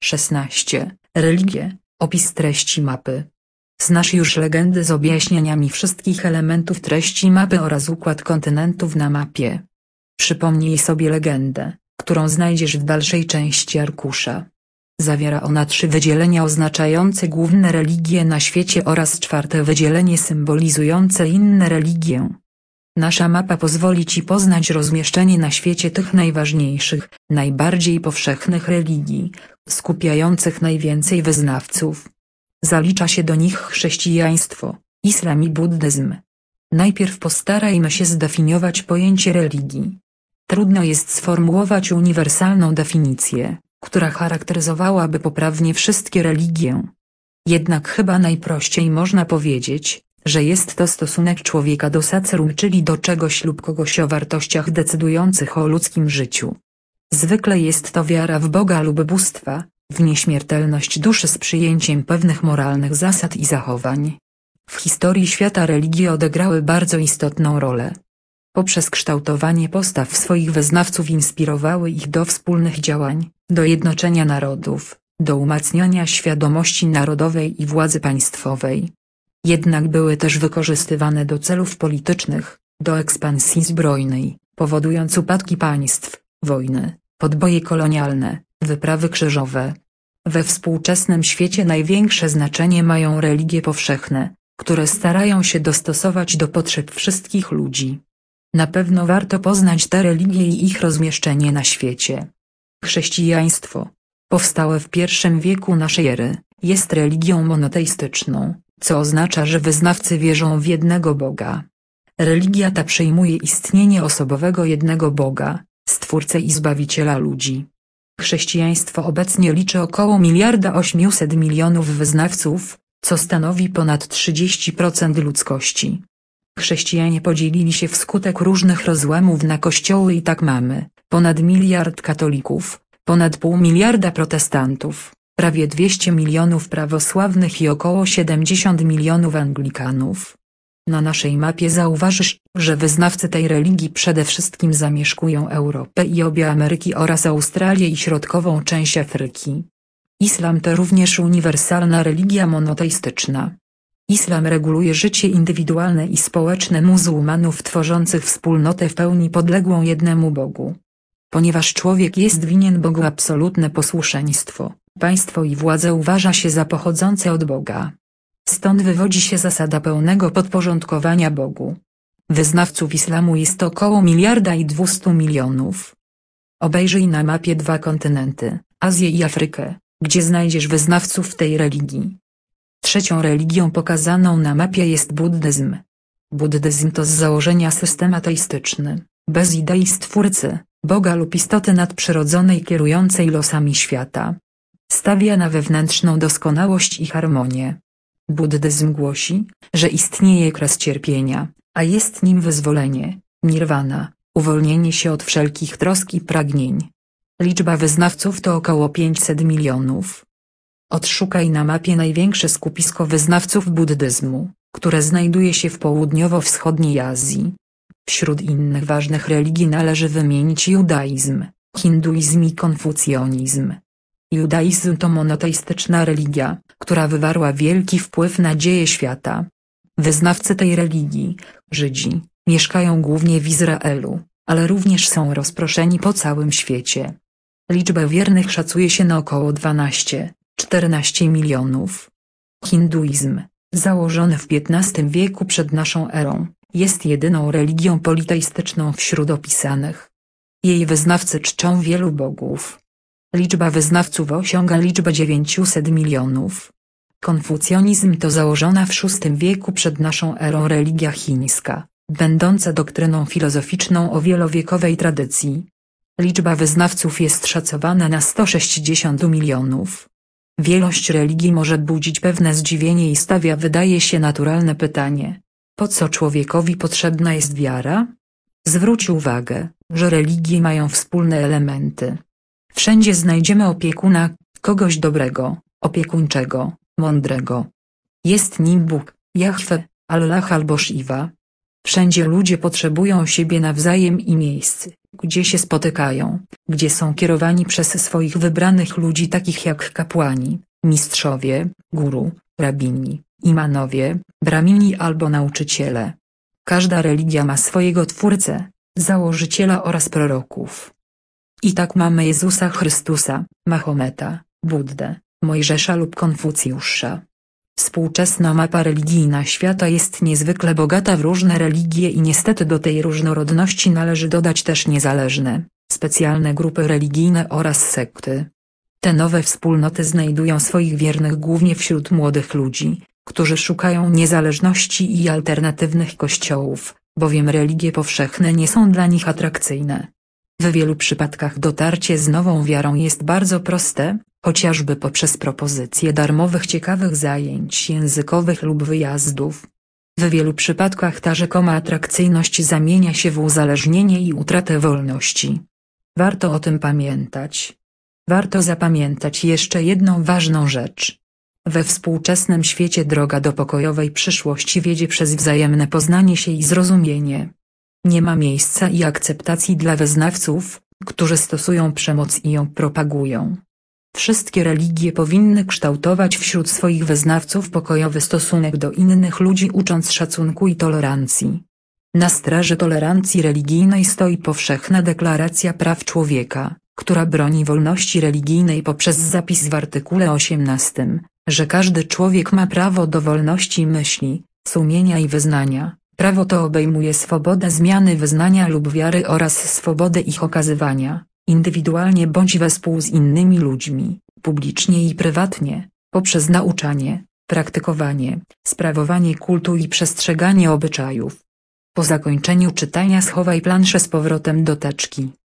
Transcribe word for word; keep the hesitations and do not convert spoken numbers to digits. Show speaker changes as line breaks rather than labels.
szesnaście. Religie. Opis treści mapy. Znasz już legendy z objaśnieniami wszystkich elementów treści mapy oraz układ kontynentów na mapie. Przypomnij sobie legendę, którą znajdziesz w dalszej części arkusza. Zawiera ona trzy wydzielenia oznaczające główne religie na świecie oraz czwarte wydzielenie symbolizujące inne religie. Nasza mapa pozwoli Ci poznać rozmieszczenie na świecie tych najważniejszych, najbardziej powszechnych religii, skupiających najwięcej wyznawców. Zalicza się do nich chrześcijaństwo, islam i buddyzm. Najpierw postarajmy się zdefiniować pojęcie religii. Trudno jest sformułować uniwersalną definicję, która charakteryzowałaby poprawnie wszystkie religie. Jednak chyba najprościej można powiedzieć, że jest to stosunek człowieka do sacerum, czyli do czegoś lub kogoś o wartościach decydujących o ludzkim życiu. Zwykle jest to wiara w Boga lub bóstwa, w nieśmiertelność duszy z przyjęciem pewnych moralnych zasad i zachowań. W historii świata religie odegrały bardzo istotną rolę. Poprzez kształtowanie postaw swoich wyznawców inspirowały ich do wspólnych działań, do jednoczenia narodów, do umacniania świadomości narodowej i władzy państwowej. Jednak były też wykorzystywane do celów politycznych, do ekspansji zbrojnej, powodując upadki państw, wojny, podboje kolonialne, wyprawy krzyżowe. We współczesnym świecie największe znaczenie mają religie powszechne, które starają się dostosować do potrzeb wszystkich ludzi. Na pewno warto poznać te religie i ich rozmieszczenie na świecie. Chrześcijaństwo, powstałe w pierwszym wieku naszej ery, jest religią monoteistyczną, co oznacza, że wyznawcy wierzą w jednego Boga. Religia ta przyjmuje istnienie osobowego jednego Boga, Stwórcę i Zbawiciela ludzi. Chrześcijaństwo obecnie liczy około miliarda osiemset milionów wyznawców, co stanowi ponad trzydzieści procent ludzkości. Chrześcijanie podzielili się wskutek różnych rozłamów na kościoły i tak mamy ponad miliard katolików, ponad pół miliarda protestantów, prawie dwieście milionów prawosławnych i około siedemdziesiąt milionów anglikanów. Na naszej mapie zauważysz, że wyznawcy tej religii przede wszystkim zamieszkują Europę i obie Ameryki oraz Australię i środkową część Afryki. Islam to również uniwersalna religia monoteistyczna. Islam reguluje życie indywidualne i społeczne muzułmanów tworzących wspólnotę w pełni podległą jednemu Bogu. Ponieważ człowiek jest winien Bogu absolutne posłuszeństwo, państwo i władzę uważa się za pochodzące od Boga. Stąd wywodzi się zasada pełnego podporządkowania Bogu. Wyznawców islamu jest około miliarda i dwustu milionów. Obejrzyj na mapie dwa kontynenty, Azję i Afrykę, gdzie znajdziesz wyznawców tej religii. Trzecią religią pokazaną na mapie jest buddyzm. Buddyzm to z założenia system ateistyczny, bez idei stwórcy, Boga lub istoty nadprzyrodzonej kierującej losami świata. Stawia na wewnętrzną doskonałość i harmonię. Buddyzm głosi, że istnieje kres cierpienia, a jest nim wyzwolenie, nirwana, uwolnienie się od wszelkich trosk i pragnień. Liczba wyznawców to około pięćset milionów. Odszukaj na mapie największe skupisko wyznawców buddyzmu, które znajduje się w południowo-wschodniej Azji. Wśród innych ważnych religii należy wymienić judaizm, hinduizm i konfucjonizm. Judaizm to monoteistyczna religia, która wywarła wielki wpływ na dzieje świata. Wyznawcy tej religii, Żydzi, mieszkają głównie w Izraelu, ale również są rozproszeni po całym świecie. Liczbę wiernych szacuje się na około dwanaście do czternastu milionów. Hinduizm, założony w piętnastym wieku przed naszą erą, jest jedyną religią politeistyczną wśród opisanych. Jej wyznawcy czczą wielu bogów. Liczba wyznawców osiąga liczbę dziewięćset milionów. Konfucjonizm to założona w szóstym wieku przed naszą erą religia chińska, będąca doktryną filozoficzną o wielowiekowej tradycji. Liczba wyznawców jest szacowana na sto sześćdziesiąt milionów. Wielość religii może budzić pewne zdziwienie i stawia wydaje się naturalne pytanie: po co człowiekowi potrzebna jest wiara? Zwróć uwagę, że religie mają wspólne elementy. Wszędzie znajdziemy opiekuna, kogoś dobrego, opiekuńczego, mądrego. Jest nim Bóg, Jahwe, Allah albo Shiva. Wszędzie ludzie potrzebują siebie nawzajem i miejsc, gdzie się spotykają, gdzie są kierowani przez swoich wybranych ludzi takich jak kapłani, mistrzowie, guru, rabini, imanowie, bramini albo nauczyciele. Każda religia ma swojego twórcę, założyciela oraz proroków. I tak mamy Jezusa Chrystusa, Mahometa, Buddę, Mojżesza lub Konfucjusza. Współczesna mapa religijna świata jest niezwykle bogata w różne religie i niestety do tej różnorodności należy dodać też niezależne, specjalne grupy religijne oraz sekty. Te nowe wspólnoty znajdują swoich wiernych głównie wśród młodych ludzi, którzy szukają niezależności i alternatywnych kościołów, bowiem religie powszechne nie są dla nich atrakcyjne. W wielu przypadkach dotarcie z nową wiarą jest bardzo proste, chociażby poprzez propozycje darmowych ciekawych zajęć językowych lub wyjazdów. W wielu przypadkach ta rzekoma atrakcyjność zamienia się w uzależnienie i utratę wolności. Warto o tym pamiętać. Warto zapamiętać jeszcze jedną ważną rzecz. We współczesnym świecie droga do pokojowej przyszłości wiedzie przez wzajemne poznanie się i zrozumienie. Nie ma miejsca i akceptacji dla wyznawców, którzy stosują przemoc i ją propagują. Wszystkie religie powinny kształtować wśród swoich wyznawców pokojowy stosunek do innych ludzi, ucząc szacunku i tolerancji. Na straży tolerancji religijnej stoi powszechna Deklaracja Praw Człowieka, która broni wolności religijnej poprzez zapis w artykule osiemnastym, że każdy człowiek ma prawo do wolności myśli, sumienia i wyznania. Prawo to obejmuje swobodę zmiany wyznania lub wiary oraz swobodę ich okazywania, indywidualnie bądź wespół z innymi ludźmi, publicznie i prywatnie, poprzez nauczanie, praktykowanie, sprawowanie kultu i przestrzeganie obyczajów. Po zakończeniu czytania schowaj planszę z powrotem do teczki.